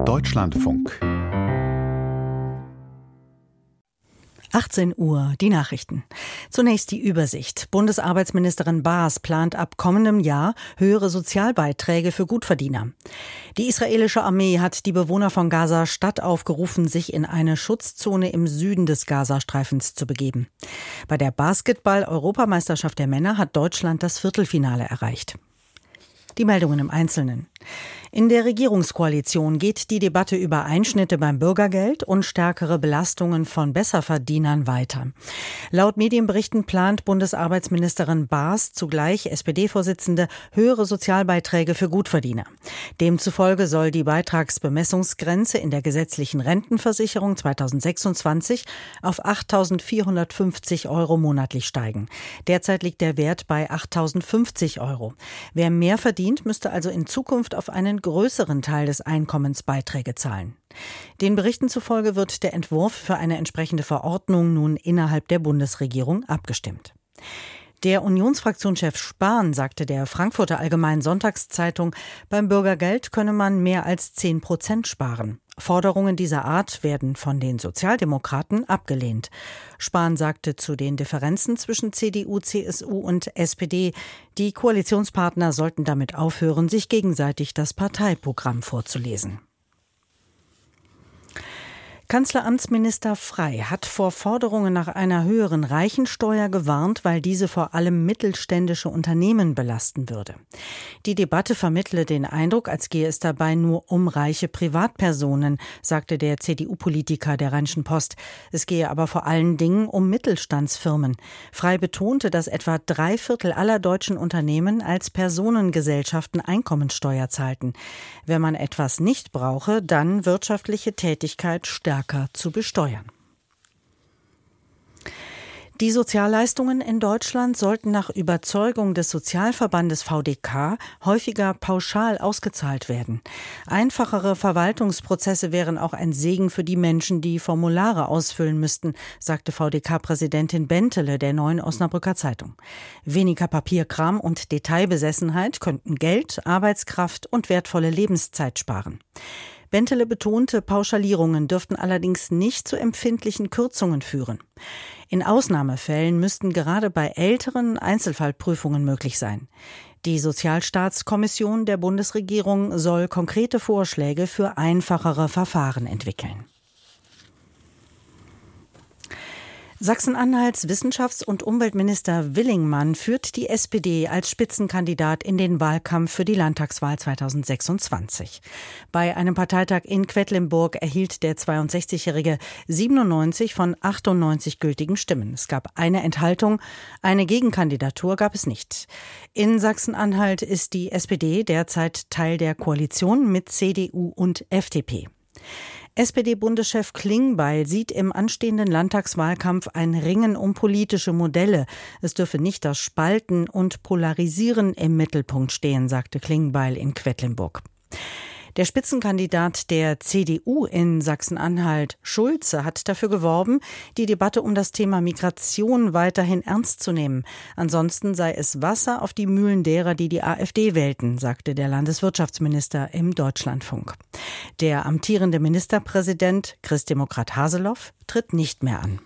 Deutschlandfunk. 18 Uhr, die Nachrichten. Zunächst die Übersicht. Bundesarbeitsministerin Baas plant ab kommendem Jahr höhere Sozialbeiträge für Gutverdiener. Die israelische Armee hat die Bewohner von Gaza-Stadt aufgerufen, sich in eine Schutzzone im Süden des Gazastreifens zu begeben. Bei der Basketball-Europameisterschaft der Männer hat Deutschland das Viertelfinale erreicht. Die Meldungen im Einzelnen. In der Regierungskoalition geht die Debatte über Einschnitte beim Bürgergeld und stärkere Belastungen von Besserverdienern weiter. Laut Medienberichten plant Bundesarbeitsministerin Baas, zugleich SPD-Vorsitzende, höhere Sozialbeiträge für Gutverdiener. Demzufolge soll die Beitragsbemessungsgrenze in der gesetzlichen Rentenversicherung 2026 auf 8.450 € monatlich steigen. Derzeit liegt der Wert bei 8.050 €. Wer mehr verdient, müsste also in Zukunft auf einen größeren Teil des Einkommens Beiträge zahlen. Den Berichten zufolge wird der Entwurf für eine entsprechende Verordnung nun innerhalb der Bundesregierung abgestimmt. Der Unionsfraktionschef Spahn sagte der Frankfurter Allgemeinen Sonntagszeitung, beim Bürgergeld könne man mehr als 10% sparen. Forderungen dieser Art werden von den Sozialdemokraten abgelehnt. Spahn sagte zu den Differenzen zwischen CDU, CSU und SPD, die Koalitionspartner sollten damit aufhören, sich gegenseitig das Parteiprogramm vorzulesen. Kanzleramtsminister Frey hat vor Forderungen nach einer höheren Reichensteuer gewarnt, weil diese vor allem mittelständische Unternehmen belasten würde. Die Debatte vermittle den Eindruck, als gehe es dabei nur um reiche Privatpersonen, sagte der CDU-Politiker der Rheinischen Post. Es gehe aber vor allen Dingen um Mittelstandsfirmen. Frey betonte, dass etwa 3/4 aller deutschen Unternehmen als Personengesellschaften Einkommensteuer zahlten. Wenn man etwas nicht brauche, dann wirtschaftliche Tätigkeit stärker zu besteuern. Die Sozialleistungen in Deutschland sollten nach Überzeugung des Sozialverbandes VDK häufiger pauschal ausgezahlt werden. Einfachere Verwaltungsprozesse wären auch ein Segen für die Menschen, die Formulare ausfüllen müssten, sagte VDK-Präsidentin Bentele der Neuen Osnabrücker Zeitung. Weniger Papierkram und Detailbesessenheit könnten Geld, Arbeitskraft und wertvolle Lebenszeit sparen. Bentele betonte, Pauschalierungen dürften allerdings nicht zu empfindlichen Kürzungen führen. In Ausnahmefällen müssten gerade bei älteren Einzelfallprüfungen möglich sein. Die Sozialstaatskommission der Bundesregierung soll konkrete Vorschläge für einfachere Verfahren entwickeln. Sachsen-Anhalts Wissenschafts- und Umweltminister Willingmann führt die SPD als Spitzenkandidat in den Wahlkampf für die Landtagswahl 2026. Bei einem Parteitag in Quedlinburg erhielt der 62-Jährige 97 von 98 gültigen Stimmen. Es gab eine Enthaltung, eine Gegenkandidatur gab es nicht. In Sachsen-Anhalt ist die SPD derzeit Teil der Koalition mit CDU und FDP. SPD-Bundeschef Klingbeil sieht im anstehenden Landtagswahlkampf ein Ringen um politische Modelle. Es dürfe nicht das Spalten und Polarisieren im Mittelpunkt stehen, sagte Klingbeil in Quedlinburg. Der Spitzenkandidat der CDU in Sachsen-Anhalt, Schulze, hat dafür geworben, die Debatte um das Thema Migration weiterhin ernst zu nehmen. Ansonsten sei es Wasser auf die Mühlen derer, die die AfD wählten, sagte der Landeswirtschaftsminister im Deutschlandfunk. Der amtierende Ministerpräsident, Christdemokrat Haseloff, tritt nicht mehr an.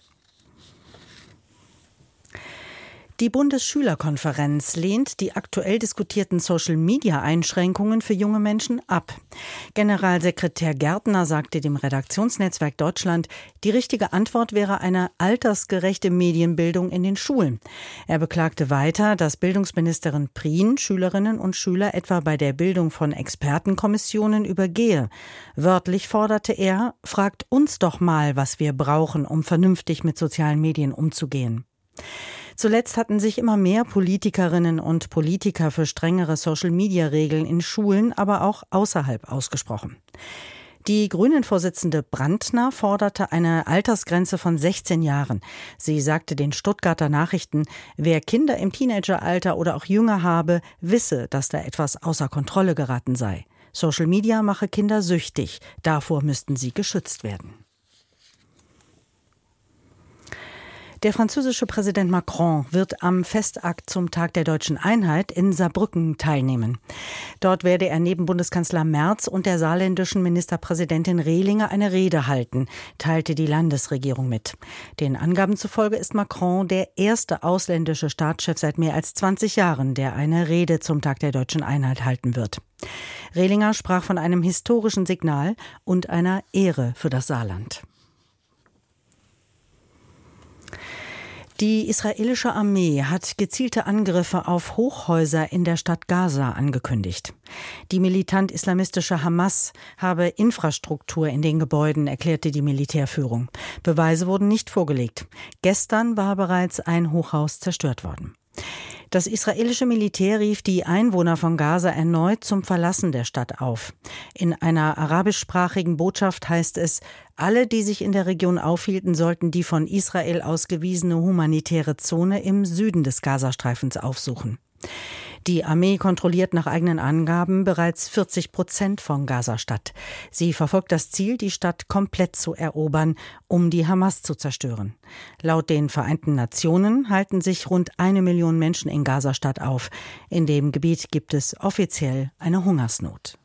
Die Bundesschülerkonferenz lehnt die aktuell diskutierten Social-Media-Einschränkungen für junge Menschen ab. Generalsekretär Gärtner sagte dem Redaktionsnetzwerk Deutschland, die richtige Antwort wäre eine altersgerechte Medienbildung in den Schulen. Er beklagte weiter, dass Bildungsministerin Prien Schülerinnen und Schüler etwa bei der Bildung von Expertenkommissionen übergehe. Wörtlich forderte er, fragt uns doch mal, was wir brauchen, um vernünftig mit sozialen Medien umzugehen. Zuletzt hatten sich immer mehr Politikerinnen und Politiker für strengere Social-Media-Regeln in Schulen, aber auch außerhalb ausgesprochen. Die Grünen-Vorsitzende Brandner forderte eine Altersgrenze von 16 Jahren. Sie sagte den Stuttgarter Nachrichten, wer Kinder im Teenageralter oder auch jünger habe, wisse, dass da etwas außer Kontrolle geraten sei. Social Media mache Kinder süchtig. Davor müssten sie geschützt werden. Der französische Präsident Macron wird am Festakt zum Tag der Deutschen Einheit in Saarbrücken teilnehmen. Dort werde er neben Bundeskanzler Merz und der saarländischen Ministerpräsidentin Rehlinger eine Rede halten, teilte die Landesregierung mit. Den Angaben zufolge ist Macron der erste ausländische Staatschef seit mehr als 20 Jahren, der eine Rede zum Tag der Deutschen Einheit halten wird. Rehlinger sprach von einem historischen Signal und einer Ehre für das Saarland. Die israelische Armee hat gezielte Angriffe auf Hochhäuser in der Stadt Gaza angekündigt. Die militant-islamistische Hamas habe Infrastruktur in den Gebäuden, erklärte die Militärführung. Beweise wurden nicht vorgelegt. Gestern war bereits ein Hochhaus zerstört worden. Das israelische Militär rief die Einwohner von Gaza erneut zum Verlassen der Stadt auf. In einer arabischsprachigen Botschaft heißt es, alle, die sich in der Region aufhielten, sollten die von Israel ausgewiesene humanitäre Zone im Süden des Gazastreifens aufsuchen. Die Armee kontrolliert nach eigenen Angaben bereits 40% von Gaza-Stadt. Sie verfolgt das Ziel, die Stadt komplett zu erobern, um die Hamas zu zerstören. Laut den Vereinten Nationen halten sich rund 1 Million Menschen in Gaza-Stadt auf. In dem Gebiet gibt es offiziell eine Hungersnot.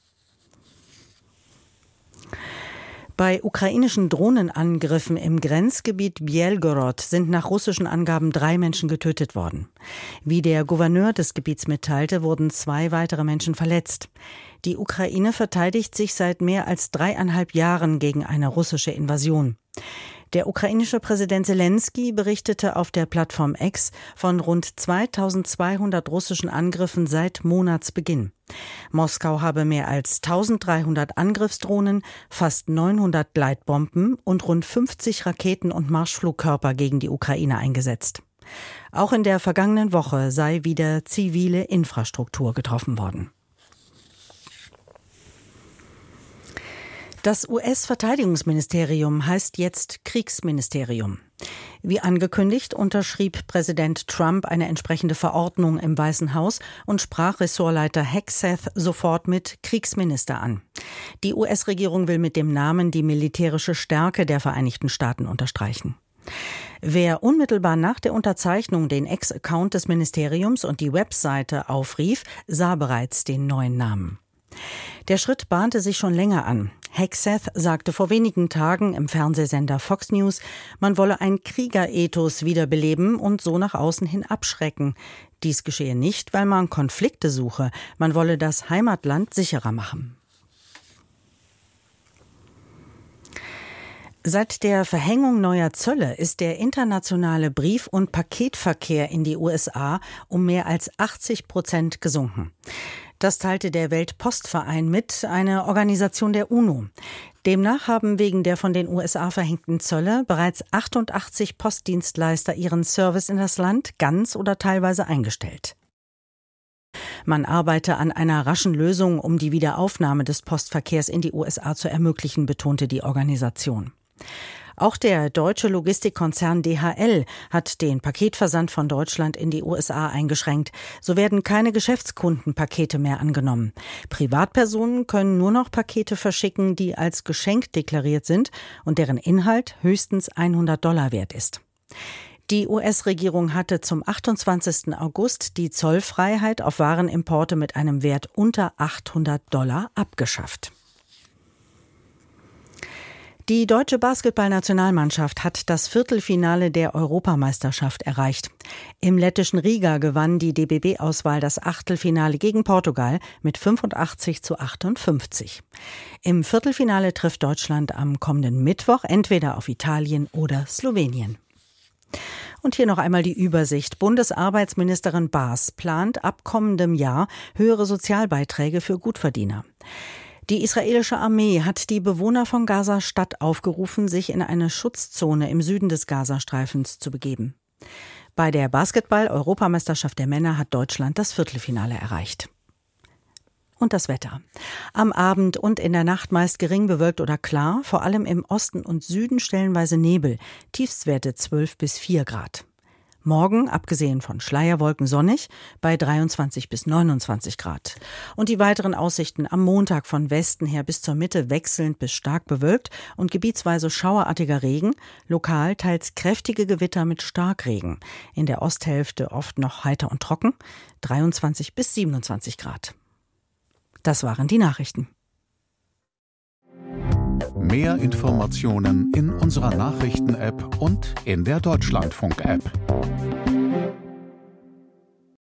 Bei ukrainischen Drohnenangriffen im Grenzgebiet Bielgorod sind nach russischen Angaben 3 Menschen getötet worden. Wie der Gouverneur des Gebiets mitteilte, wurden 2 weitere Menschen verletzt. Die Ukraine verteidigt sich seit mehr als 3,5 Jahren gegen eine russische Invasion. Der ukrainische Präsident Selenskyj berichtete auf der Plattform X von rund 2.200 russischen Angriffen seit Monatsbeginn. Moskau habe mehr als 1.300 Angriffsdrohnen, fast 900 Gleitbomben und rund 50 Raketen und Marschflugkörper gegen die Ukraine eingesetzt. Auch in der vergangenen Woche sei wieder zivile Infrastruktur getroffen worden. Das US-Verteidigungsministerium heißt jetzt Kriegsministerium. Wie angekündigt, unterschrieb Präsident Trump eine entsprechende Verordnung im Weißen Haus und sprach Ressortleiter Hegseth sofort mit Kriegsminister an. Die US-Regierung will mit dem Namen die militärische Stärke der Vereinigten Staaten unterstreichen. Wer unmittelbar nach der Unterzeichnung den Ex-Account des Ministeriums und die Webseite aufrief, sah bereits den neuen Namen. Der Schritt bahnte sich schon länger an. Hegseth sagte vor wenigen Tagen im Fernsehsender Fox News, man wolle ein Kriegerethos wiederbeleben und so nach außen hin abschrecken. Dies geschehe nicht, weil man Konflikte suche. Man wolle das Heimatland sicherer machen. Seit der Verhängung neuer Zölle ist der internationale Brief- und Paketverkehr in die USA um mehr als 80% gesunken. Das teilte der Weltpostverein mit, eine Organisation der UNO. Demnach haben wegen der von den USA verhängten Zölle bereits 88 Postdienstleister ihren Service in das Land ganz oder teilweise eingestellt. Man arbeite an einer raschen Lösung, um die Wiederaufnahme des Postverkehrs in die USA zu ermöglichen, betonte die Organisation. Auch der deutsche Logistikkonzern DHL hat den Paketversand von Deutschland in die USA eingeschränkt. So werden keine Geschäftskundenpakete mehr angenommen. Privatpersonen können nur noch Pakete verschicken, die als Geschenk deklariert sind und deren Inhalt höchstens $100 wert ist. Die US-Regierung hatte zum 28. August die Zollfreiheit auf Warenimporte mit einem Wert unter $800 abgeschafft. Die deutsche Basketballnationalmannschaft hat das Viertelfinale der Europameisterschaft erreicht. Im lettischen Riga gewann die DBB-Auswahl das Achtelfinale gegen Portugal mit 85:58. Im Viertelfinale trifft Deutschland am kommenden Mittwoch entweder auf Italien oder Slowenien. Und hier noch einmal die Übersicht. Bundesarbeitsministerin Baas plant ab kommendem Jahr höhere Sozialbeiträge für Gutverdiener. Die israelische Armee hat die Bewohner von Gaza-Stadt aufgerufen, sich in eine Schutzzone im Süden des Gazastreifens zu begeben. Bei der Basketball-Europameisterschaft der Männer hat Deutschland das Viertelfinale erreicht. Und das Wetter. Am Abend und in der Nacht meist gering bewölkt oder klar, vor allem im Osten und Süden stellenweise Nebel, Tiefstwerte 12 bis 4 Grad. Morgen, abgesehen von Schleierwolken, sonnig bei 23 bis 29 Grad. Und die weiteren Aussichten am Montag von Westen her bis zur Mitte wechselnd bis stark bewölkt und gebietsweise schauerartiger Regen, lokal teils kräftige Gewitter mit Starkregen. In der Osthälfte oft noch heiter und trocken, 23 bis 27 Grad. Das waren die Nachrichten. Mehr Informationen in unserer Nachrichten-App und in der Deutschlandfunk-App.